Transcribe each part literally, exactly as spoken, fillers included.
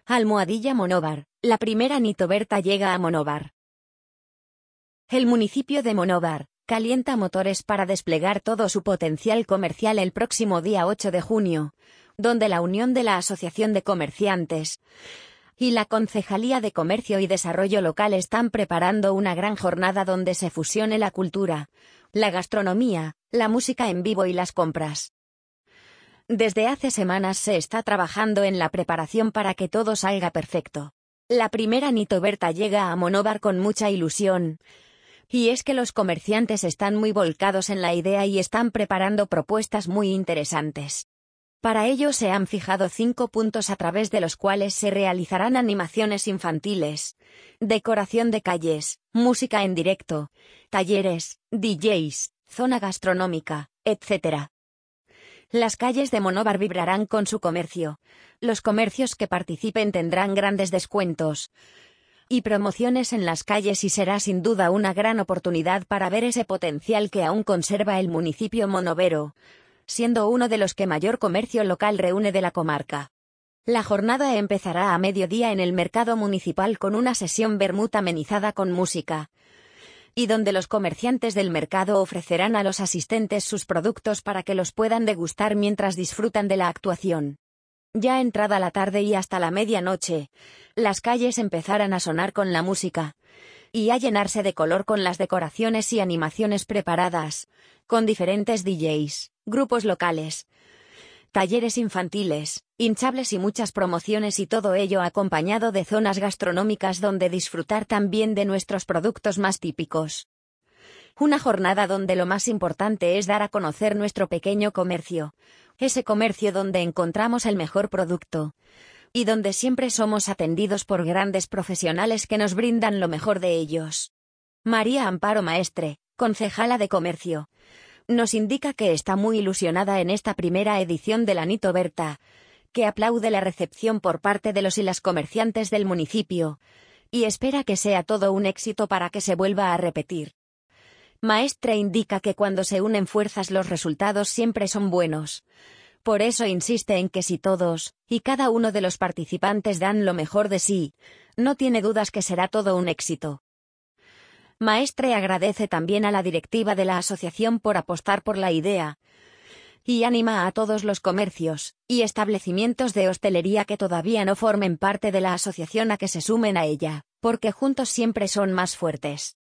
Almohadilla Monóvar, la primera Nitoberta llega a Monóvar. El municipio de Monóvar calienta motores para desplegar todo su potencial comercial el próximo día ocho de junio, donde la unión de la Asociación de Comerciantes y la Concejalía de Comercio y Desarrollo Local están preparando una gran jornada donde se fusione la cultura, la gastronomía, la música en vivo y las compras. Desde hace semanas se está trabajando en la preparación para que todo salga perfecto. La primera Nitoberta llega a Monóvar con mucha ilusión. Y es que los comerciantes están muy volcados en la idea y están preparando propuestas muy interesantes. Para ello se han fijado cinco puntos a través de los cuales se realizarán animaciones infantiles, decoración de calles, música en directo, talleres, D Js, zona gastronómica, etcétera. Las calles de Monóvar vibrarán con su comercio. Los comercios que participen tendrán grandes descuentos y promociones en las calles y será sin duda una gran oportunidad para ver ese potencial que aún conserva el municipio monovero, siendo uno de los que mayor comercio local reúne de la comarca. La jornada empezará a mediodía en el mercado municipal con una sesión vermut amenizada con música, y donde los comerciantes del mercado ofrecerán a los asistentes sus productos para que los puedan degustar mientras disfrutan de la actuación. Ya entrada la tarde y hasta la medianoche, las calles empezarán a sonar con la música y a llenarse de color con las decoraciones y animaciones preparadas, con diferentes D Js, grupos locales, talleres infantiles, hinchables y muchas promociones y todo ello acompañado de zonas gastronómicas donde disfrutar también de nuestros productos más típicos. Una jornada donde lo más importante es dar a conocer nuestro pequeño comercio, ese comercio donde encontramos el mejor producto y donde siempre somos atendidos por grandes profesionales que nos brindan lo mejor de ellos. María Amparo Maestre, concejala de Comercio, nos indica que está muy ilusionada en esta primera edición de la Nitoberta, que aplaude la recepción por parte de los y las comerciantes del municipio, y espera que sea todo un éxito para que se vuelva a repetir. Maestre indica que cuando se unen fuerzas los resultados siempre son buenos. Por eso insiste en que si todos y cada uno de los participantes dan lo mejor de sí, no tiene dudas que será todo un éxito. Maestre agradece también a la directiva de la asociación por apostar por la idea y anima a todos los comercios y establecimientos de hostelería que todavía no formen parte de la asociación a que se sumen a ella, porque juntos siempre son más fuertes.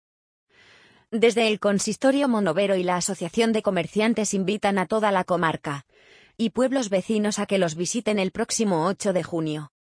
Desde el Consistorio Monovero y la Asociación de Comerciantes invitan a toda la comarca y pueblos vecinos a que los visiten el próximo ocho de junio.